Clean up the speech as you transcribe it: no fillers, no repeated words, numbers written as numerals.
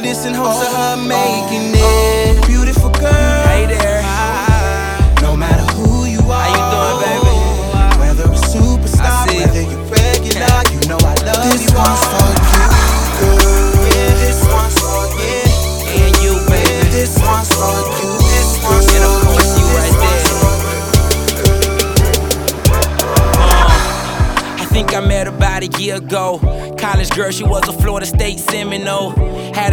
of this in hopes of her making it. Beautiful girl, Hey there. no matter who you are. How you doing, baby? Whether a superstar, I see. whether you're regular, you know I love This you one's all. for you, girl. Yeah, this one's for you. And you, baby. This one's for you. This one's And of for course you right there. I think I met her about a year ago. College girl, she was a Florida State Seminole. Had